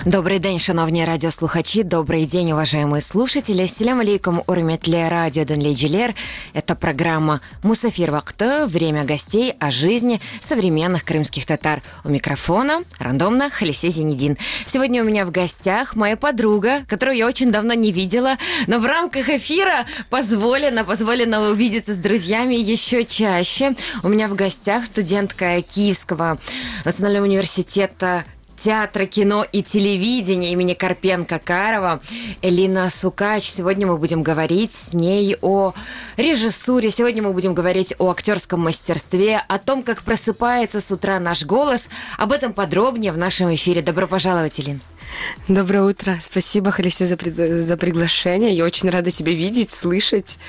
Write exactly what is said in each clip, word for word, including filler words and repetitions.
Добрий день, шановні радиослухачи, добрый день, уважаемые слушатели. Ассаляму алейкум, урметле радио Денлейджилер. Это программа «Мусафир вакты», время гостей о жизни современных крымских татар. У микрофона рандомно Халисе Зенедин. Сегодня у меня в гостях моя подруга, которую я очень давно не видела, но в рамках эфира позволено, позволено увидеться с друзьями еще чаще. У меня в гостях студентка Киевского национального университета театра, кино и телевидения имени Карпенко-Карова Элина Сукач. Сегодня мы будем говорить с ней о режиссуре, сегодня мы будем говорить о актерском мастерстве, о том, как просыпается с утра наш голос. Об этом подробнее в нашем эфире. Добро пожаловать, Элин. Доброе утро. Спасибо, Халисе, за, при... за приглашение. Я очень рада тебя видеть, слышать.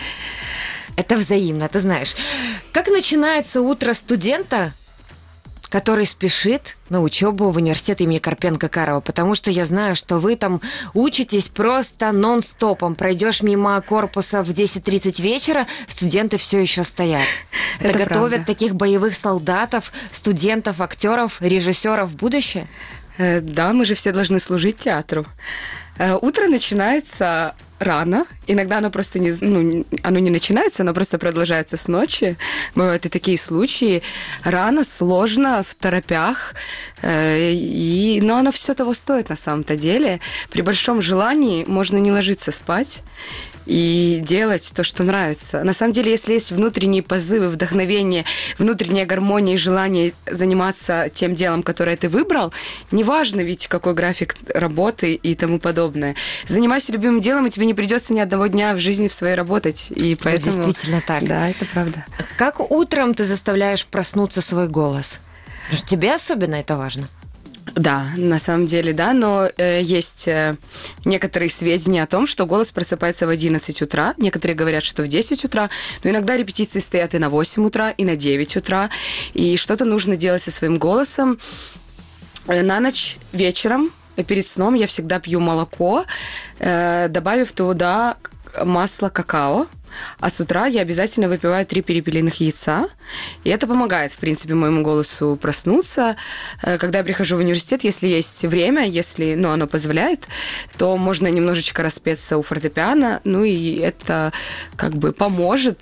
Это взаимно, ты знаешь. Как начинается утро студента, который спешит на учебу в университет имени Карпенко-Карова? Потому что я знаю, что вы там учитесь просто нон-стопом. Пройдешь мимо корпуса в десять тридцать вечера, студенты все еще стоят. Это, Это готовят правда. Таких боевых солдатов, студентов, актеров, режиссеров в будущее? Э, да, мы же все должны служить театру. Э, утро начинается рано. Иногда оно просто не, ну, оно не начинается, оно просто продолжается с ночи. Бывают и такие случаи. Рано, сложно, в торопях. Э, и, но оно все того стоит на самом-то деле. При большом желании можно не ложиться спать и делать то, что нравится. На самом деле, если есть внутренние позывы, вдохновение, внутренняя гармония и желание заниматься тем делом, которое ты выбрал, неважно ведь, какой график работы и тому подобное. Занимайся любимым делом, и тебе не придется ни одного дня в жизни в своей работать. И поэтому... Это действительно так. Да, это правда. Как утром ты заставляешь проснуться свой голос? Потому что тебе особенно это важно. Да, на самом деле, да, но э, есть э, некоторые сведения о том, что голос просыпается в одиннадцать утра, некоторые говорят, что в десять утра, но иногда репетиции стоят и на восемь утра, и на девять утра, и что-то нужно делать со своим голосом. Э, на ночь вечером, перед сном я всегда пью молоко, э, добавив туда масло какао. А с утра я обязательно выпиваю три перепелиных яйца. И это помогает, в принципе, моему голосу проснуться. Когда я прихожу в университет, если есть время, если ну, оно позволяет, то можно немножечко распеться у фортепиано. Ну и это как бы поможет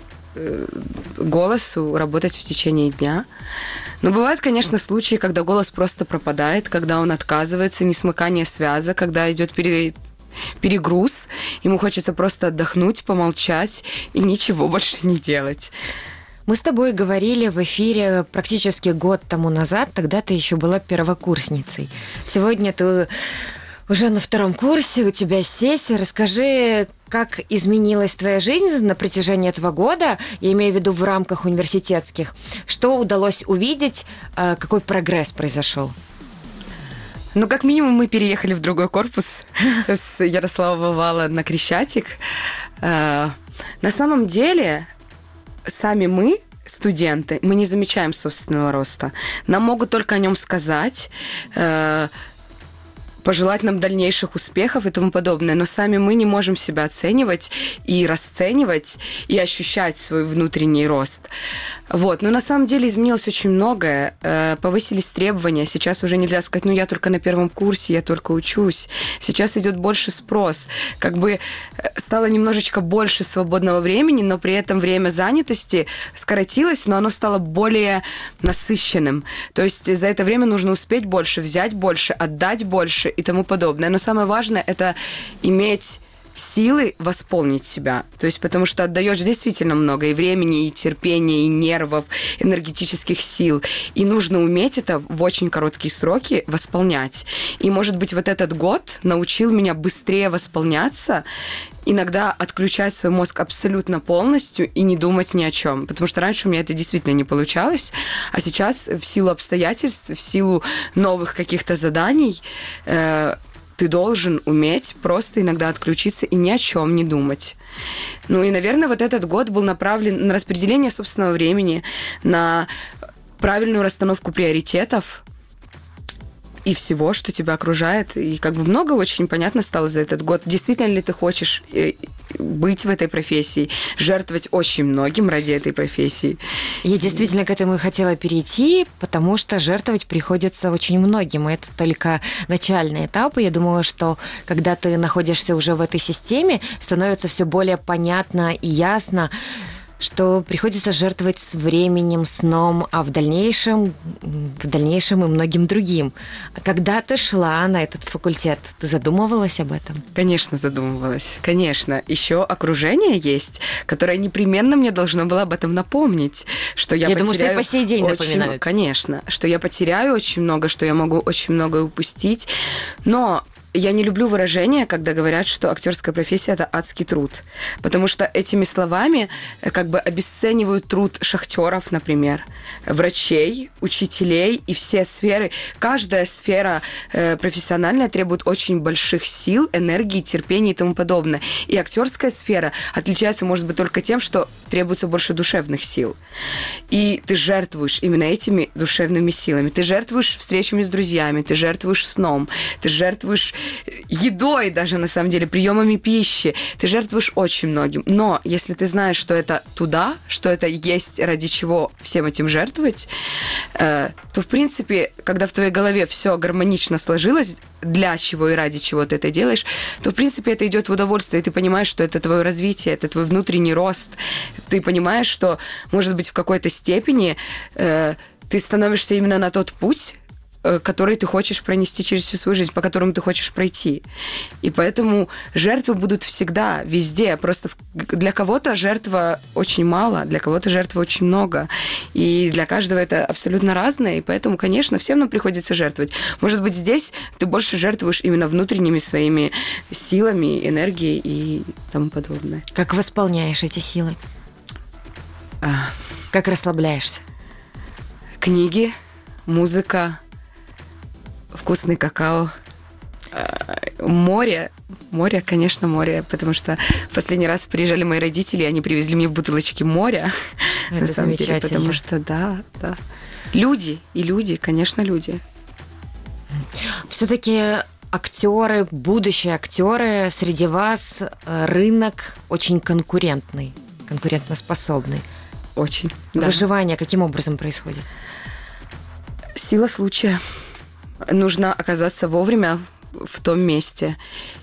голосу работать в течение дня. Но бывают, конечно, случаи, когда голос просто пропадает, когда он отказывается, несмыкание связок, когда идет пере... перегруз, ему хочется просто отдохнуть, помолчать и ничего больше не делать. Мы с тобой говорили в эфире практически год тому назад, тогда ты еще была первокурсницей. Сегодня ты уже на втором курсе, у тебя сессия. Расскажи, как изменилась твоя жизнь на протяжении этого года, я имею в виду в рамках университетских. Что удалось увидеть, какой прогресс произошел? Ну, как минимум, мы переехали в другой корпус с Ярославова вала на Крещатик. На самом деле, сами мы, студенты, мы не замечаем собственного роста. Нам могут только о нем сказать, пожелать нам дальнейших успехов и тому подобное, но сами мы не можем себя оценивать и расценивать, и ощущать свой внутренний рост. Вот. Но на самом деле изменилось очень многое. Повысились требования. Сейчас уже нельзя сказать, ну, я только на первом курсе, я только учусь. Сейчас идет больше спрос. Как бы стало немножечко больше свободного времени, но при этом время занятости скоротилось, но оно стало более насыщенным. То есть за это время нужно успеть больше, взять больше, отдать больше и тому подобное. Но самое важное – это иметь силы восполнить себя. То есть потому что отдаешь действительно много и времени, и терпения, и нервов, энергетических сил. И нужно уметь это в очень короткие сроки восполнять. И, может быть, вот этот год научил меня быстрее восполняться, иногда отключать свой мозг абсолютно полностью и не думать ни о чем. Потому что раньше у меня это действительно не получалось. А сейчас в силу обстоятельств, в силу новых каких-то заданий, э- ты должен уметь просто иногда отключиться и ни о чем не думать. Ну и, наверное, вот этот год был направлен на распределение собственного времени, на правильную расстановку приоритетов. и всего, что тебя окружает. И как бы много очень понятно стало за этот год. Действительно ли ты хочешь быть в этой профессии, жертвовать очень многим ради этой профессии? Я действительно к этому и хотела перейти, потому что жертвовать приходится очень многим. И это только начальный этап. И я думала, что когда ты находишься уже в этой системе, становится все более понятно и ясно, что приходится жертвовать с временем, сном, а в дальнейшем, в дальнейшем и многим другим. А когда ты шла на этот факультет, ты задумывалась об этом? Конечно, задумывалась. Конечно. Еще окружение есть, которое непременно мне должно было об этом напомнить, что я, я потеряю... думаю, что и по сей день очень... напоминают. Конечно. Что я потеряю очень много, что я могу очень многое упустить. Но я не люблю выражение, когда говорят, что актерская профессия – это адский труд. Потому что этими словами как бы обесценивают труд шахтеров, например, врачей, учителей и все сферы. Каждая сфера э, профессиональная требует очень больших сил, энергии, терпения и тому подобное. И актерская сфера отличается, может быть, только тем, что требуется больше душевных сил. И ты жертвуешь именно этими душевными силами. Ты жертвуешь встречами с друзьями, ты жертвуешь сном, ты жертвуешь едой даже, на самом деле, приемами пищи. Ты жертвуешь очень многим. Но если ты знаешь, что это туда, что это есть ради чего всем этим жертвовать, э, то, в принципе, когда в твоей голове все гармонично сложилось, для чего и ради чего ты это делаешь, то, в принципе, это идет в удовольствие, и ты понимаешь, что это твое развитие, это твой внутренний рост. Ты понимаешь, что, может быть, в какой-то степени э, ты становишься именно на тот путь, который ты хочешь пронести через всю свою жизнь, по которому ты хочешь пройти. И поэтому жертвы будут всегда, везде. Просто для кого-то жертва очень мало, для кого-то жертва очень много. И для каждого это абсолютно разное. И поэтому, конечно, всем нам приходится жертвовать. Может быть, здесь ты больше жертвуешь именно внутренними своими силами, энергией и тому подобное. Как восполняешь эти силы? А... Как расслабляешься? Книги, музыка, вкусный какао, море. Море, конечно, море, потому что в последний раз приезжали мои родители, и они привезли мне в бутылочке моря. Это на самом деле, замечательно. потому что, да, да. Люди и люди, конечно, люди. Все-таки актеры, будущие актеры, среди вас рынок очень конкурентный, конкурентоспособный. Очень. Да. Выживание каким образом происходит? Сила случая. Нужно оказаться вовремя в том месте.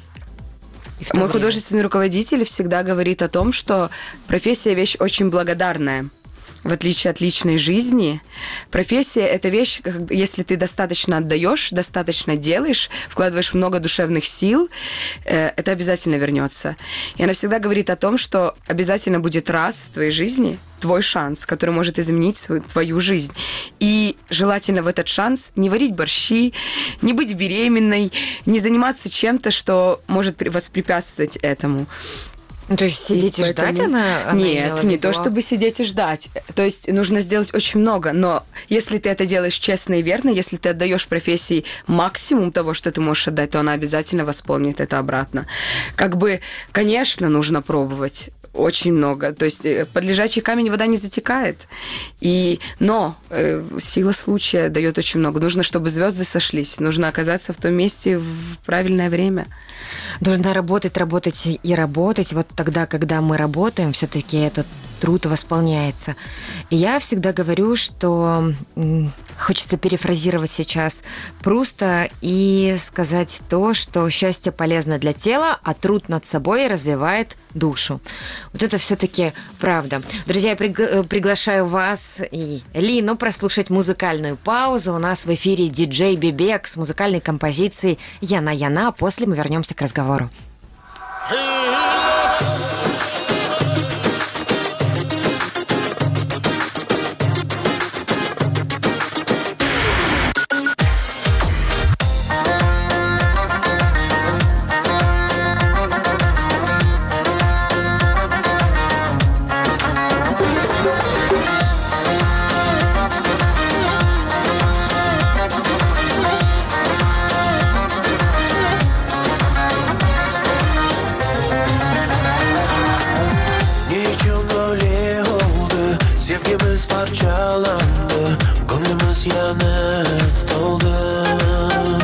В Мой время. художественный руководитель всегда говорит о том, что профессия – вещь очень благодарная. В отличие от личной жизни, профессия – это вещь, если ты достаточно отдаешь, достаточно делаешь, вкладываешь много душевных сил, это обязательно вернется. И она всегда говорит о том, что обязательно будет раз в твоей жизни твой шанс, который может изменить свою, твою жизнь. И желательно в этот шанс не варить борщи, не быть беременной, не заниматься чем-то, что может воспрепятствовать этому. Ну, то есть сидеть и, и поэтому... ждать она? она Нет, не то, чтобы сидеть и ждать. То есть нужно сделать очень много, но если ты это делаешь честно и верно, если ты отдаешь профессии максимум того, что ты можешь отдать, то она обязательно восполнит это обратно. Как бы, конечно, нужно пробовать. Очень много. То есть под лежачий камень вода не затекает. И... Но э, сила случая дает очень много. Нужно, чтобы звезды сошлись. Нужно оказаться в том месте в правильное время. Нужно работать, работать и работать. Вот тогда, когда мы работаем, все-таки этот труд восполняется. И я всегда говорю, что хочется перефразировать сейчас Пруста и сказать то, что счастье полезно для тела, а труд над собой развивает душу. Вот это все-таки правда. Друзья, я пригла- приглашаю вас и Лину прослушать музыкальную паузу. У нас в эфире диджей Бибек с музыкальной композицией «Яна-Яна». После мы вернемся к разговору. Parçalandı, gönlümüz yanıp doldu.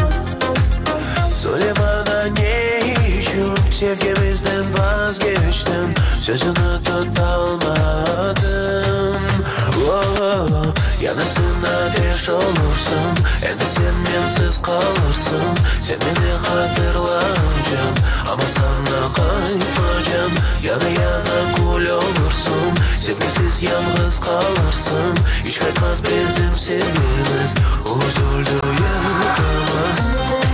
geçtim, sözünü tutamadım. Oh, yanasın ateş olursun, endi sen mensiz kalırsın. Sen beni hatırlayacaksın, ama sana kayıpacağım. Yana yana kul olursun, sevgisiz yalnız kalırsın. Hiç kaçmaz bizim sevgimiz, huzurlu yurdumuz.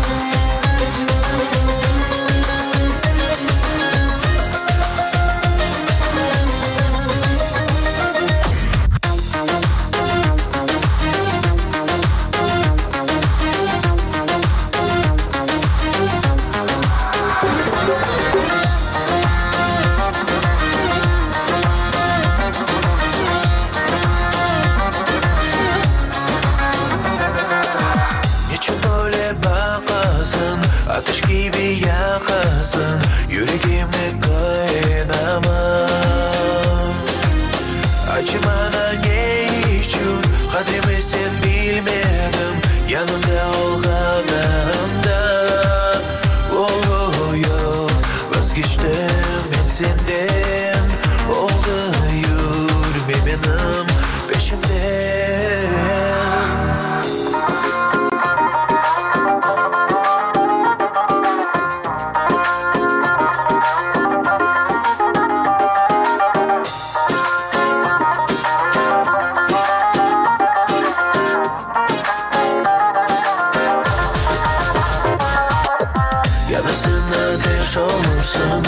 Ateş gibi yakasın, yüreğimde kaynamam. Acımana ne için, kadrimi sen bilmedim. Yanımda ol kadında. Oh, oh, oh, vazgeçtim ben senden. Oldu yürüme benim peşimden. Olursun,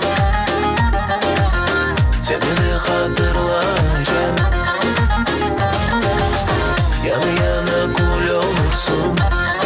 sen beni hatırlayacaksın. Yana yana kul olursun.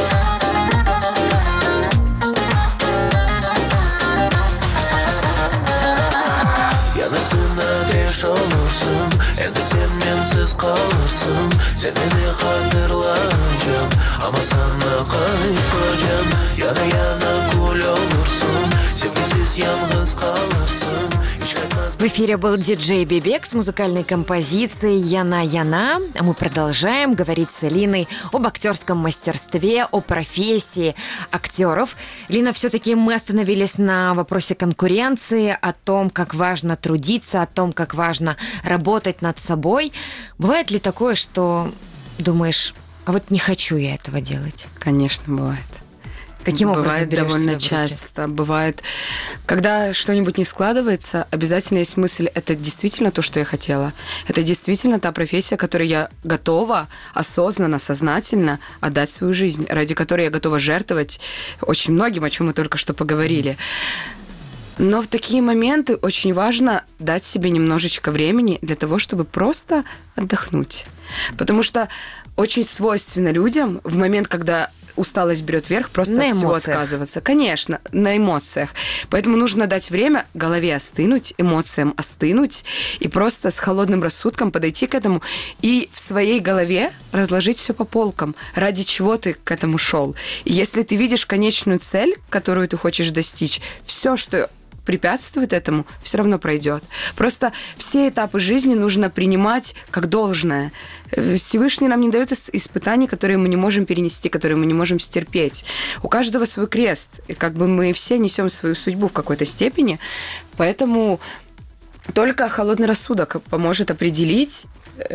Yanasın ateş olursun, endi sen mensiz kalırsın. Sen beni hatırlayacaksın, ama sana kayıpacağım. Yana yana kul olursun, sevgisiz yalnız kalırsın. В эфире был диджей Бибек с музыкальной композицией «Яна-Яна». А мы продолжаем говорить с Линой об актерском мастерстве, о профессии актеров. Лина, все-таки мы остановились на вопросе конкуренции, о том, как важно трудиться, о том, как важно работать над собой. Бывает ли такое, что думаешь, а вот не хочу я этого делать? Конечно, бывает. Каким образом бывает берешь довольно себя в руки? часто. Бывает, когда что-нибудь не складывается, обязательно есть мысль, это действительно то, что я хотела. Это действительно та профессия, которой я готова осознанно, сознательно отдать свою жизнь, ради которой я готова жертвовать очень многим, о чем мы только что поговорили. Но в такие моменты очень важно дать себе немножечко времени для того, чтобы просто отдохнуть. Потому что очень свойственно людям в момент, когда усталость берет верх, просто на от всего эмоциях. отказываться. Конечно, на эмоциях. Поэтому нужно дать время голове остынуть, эмоциям остынуть и просто с холодным рассудком подойти к этому и в своей голове разложить все по полкам, ради чего ты к этому шел. И если ты видишь конечную цель, которую ты хочешь достичь, все, что препятствует этому, все равно пройдет. Просто все этапы жизни нужно принимать как должное. Всевышний нам не дает испытаний, которые мы не можем перенести, которые мы не можем стерпеть. У каждого свой крест. И как бы мы все несем свою судьбу в какой-то степени. Поэтому только холодный рассудок поможет определить,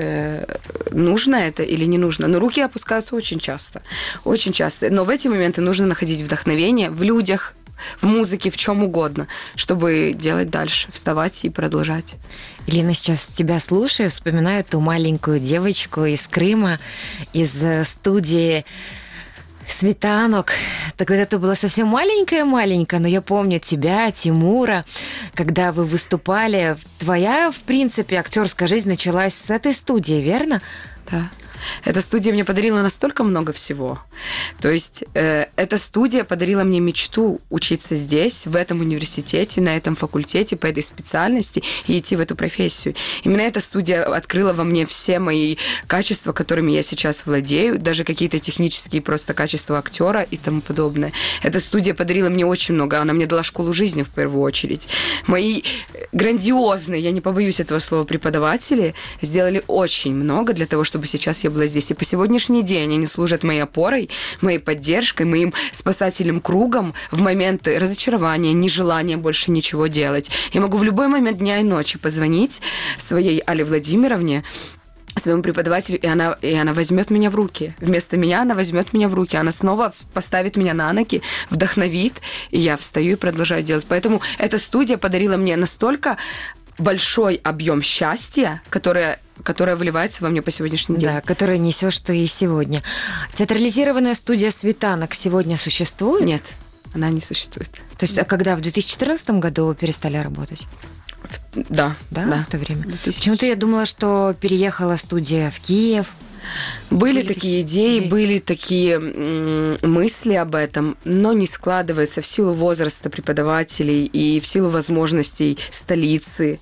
нужно это или не нужно. Но руки опускаются очень часто. Очень часто. Но в эти моменты нужно находить вдохновение в людях, в музыке, в чем угодно, чтобы делать дальше, вставать и продолжать. Елена, сейчас тебя слушаю, вспоминаю ту маленькую девочку из Крыма, из студии «Светанок». Тогда ты была совсем маленькая-маленькая, но я помню тебя, Тимура, когда вы выступали. Твоя, в принципе, актерская жизнь началась с этой студии, верно? Да. Эта студия мне подарила настолько много всего. То есть э, эта студия подарила мне мечту учиться здесь, в этом университете, на этом факультете, по этой специальности и идти в эту профессию. Именно эта студия открыла во мне все мои качества, которыми я сейчас владею, даже какие-то технические просто качества актера и тому подобное. Эта студия подарила мне очень много. Она мне дала школу жизни в первую очередь. Мои грандиозные, я не побоюсь этого слова, преподаватели сделали очень много для того, чтобы сейчас я была здесь. И по сегодняшний день они служат моей опорой, моей поддержкой, моим спасательным кругом в моменты разочарования, нежелания больше ничего делать. Я могу в любой момент дня и ночи позвонить своей Алле Владимировне, своему преподавателю, и она, и она возьмет меня в руки. Вместо меня она возьмет меня в руки. Она снова поставит меня на ноги, вдохновит, и я встаю и продолжаю делать. Поэтому эта студия подарила мне настолько большой объем счастья, которое, которое выливается во мне по сегодняшний день. Да, которое несешь ты и сегодня. Театрализированная студия «Светанок» сегодня существует? Нет, она не существует. То есть, а когда в две тысячи четырнадцатом году перестали работать? В, да, да, да. В то время. две тысячи Почему-то я думала, что переехала студия в Киев. Были, были такие такие идеи, идеи, были такие м- мысли об этом, но не складывается в силу возраста преподавателей и в силу возможностей столицы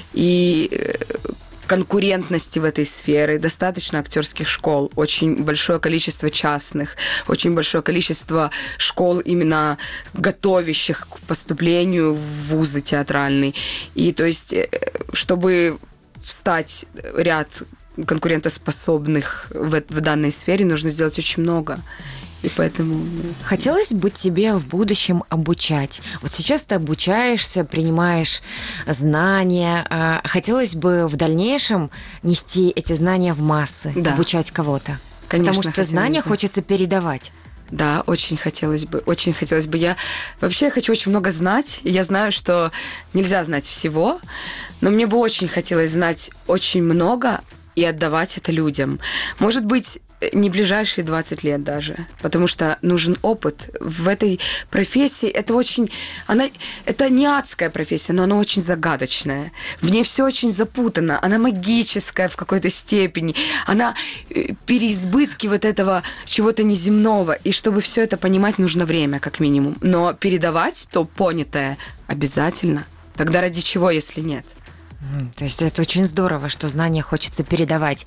и конкурентности в этой сфере. Достаточно актерских школ, очень большое количество частных, очень большое количество школ, именно готовящих к поступлению в вузы театральные. И то есть, чтобы встать ряд конкурентоспособных в, в данной сфере, нужно сделать очень много. И поэтому... Хотелось бы тебе в будущем обучать. Вот сейчас ты обучаешься, принимаешь знания. А хотелось бы в дальнейшем нести эти знания в массы, да. обучать кого-то. Конечно, потому что знания бы. хочется передавать. Да, очень хотелось бы, очень хотелось бы. Я вообще хочу очень много знать, и я знаю, что нельзя знать всего, но мне бы очень хотелось знать очень много и отдавать это людям. Может быть, не ближайшие двадцать лет даже, потому что нужен опыт. В этой профессии это очень... Она, это не адская профессия, но она очень загадочная. В ней все очень запутано. Она магическая в какой-то степени. Она переизбытки вот этого чего-то неземного. И чтобы все это понимать, нужно время, как минимум. Но передавать то понятое обязательно. Тогда ради чего, если нет? То есть это очень здорово, что знания хочется передавать.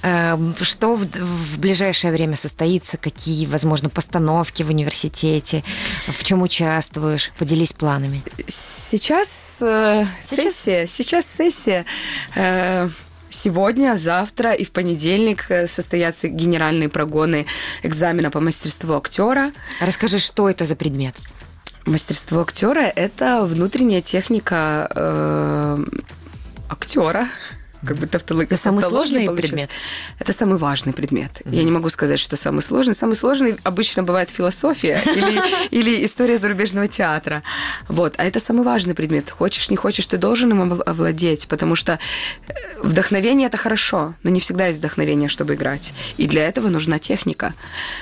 Что в, в ближайшее время состоится? Какие, возможно, постановки в университете? В чем участвуешь? Поделись планами. Сейчас, э, сейчас? сессия. Сейчас сессия. Э, сегодня, завтра и в понедельник состоятся генеральные прогоны экзамена по мастерству актера. Расскажи, что это за предмет? Мастерство актера – это внутренняя техника э, актера. Как бы тавтология. Это самый сложный предмет? Это самый важный предмет. Mm-hmm. Я не могу сказать, что самый сложный. Самый сложный обычно бывает философия или, или история зарубежного театра. Вот. А это самый важный предмет. Хочешь, не хочешь, ты должен им овладеть, потому что вдохновение – это хорошо, но не всегда есть вдохновение, чтобы играть. И для этого нужна техника.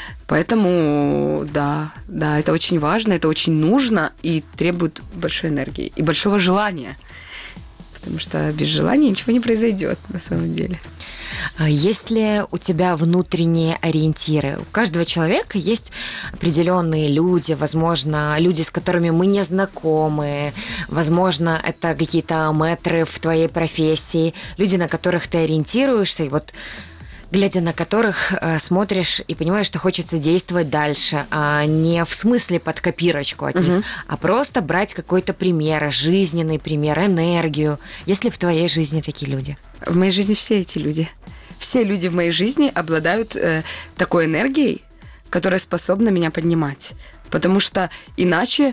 Поэтому, да, да, это очень важно, это очень нужно и требует большой энергии и большого желания. Потому что без желания ничего не произойдет на самом деле. Есть ли у тебя внутренние ориентиры? У каждого человека есть определенные люди, возможно, люди, с которыми мы не знакомы, возможно, это какие-то мэтры в твоей профессии, люди, на которых ты ориентируешься, и вот глядя на которых э, смотришь и понимаешь, что хочется действовать дальше, а не в смысле под копирочку от них, uh-huh. а просто брать какой-то пример, жизненный пример, энергию. Есть ли в твоей жизни такие люди? В моей жизни все эти люди. Все люди в моей жизни обладают э, такой энергией, которая способна меня поднимать. Потому что иначе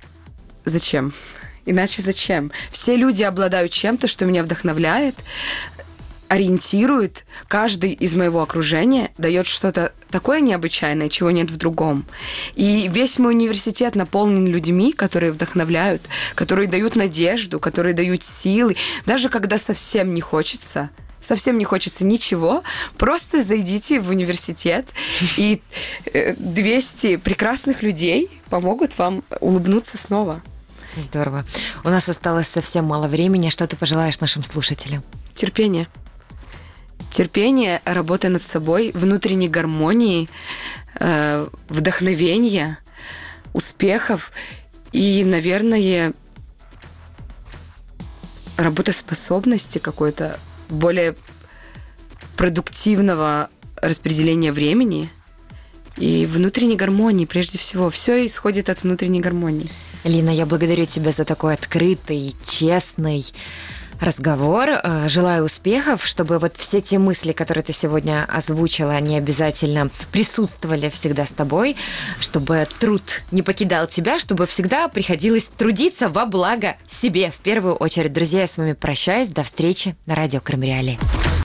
зачем? Иначе зачем? Все люди обладают чем-то, что меня вдохновляет, ориентирует, каждый из моего окружения дает что-то такое необычайное, чего нет в другом. И весь мой университет наполнен людьми, которые вдохновляют, которые дают надежду, которые дают силы. Даже когда совсем не хочется, совсем не хочется ничего, просто зайдите в университет, и двести прекрасных людей помогут вам улыбнуться снова. Здорово. У нас осталось совсем мало времени. Что ты пожелаешь нашим слушателям? Терпение. Терпение, работа над собой, внутренней гармонии, э, вдохновения, успехов и, наверное, работоспособности какой-то, более продуктивного распределения времени и внутренней гармонии прежде всего. Все исходит от внутренней гармонии. Лина, я благодарю тебя за такой открытый, честный разговор. Желаю успехов, чтобы вот все те мысли, которые ты сегодня озвучила, они обязательно присутствовали всегда с тобой, чтобы труд не покидал тебя, чтобы всегда приходилось трудиться во благо себе в первую очередь. Друзья, я с вами прощаюсь. До встречи на радио Крым Реалии.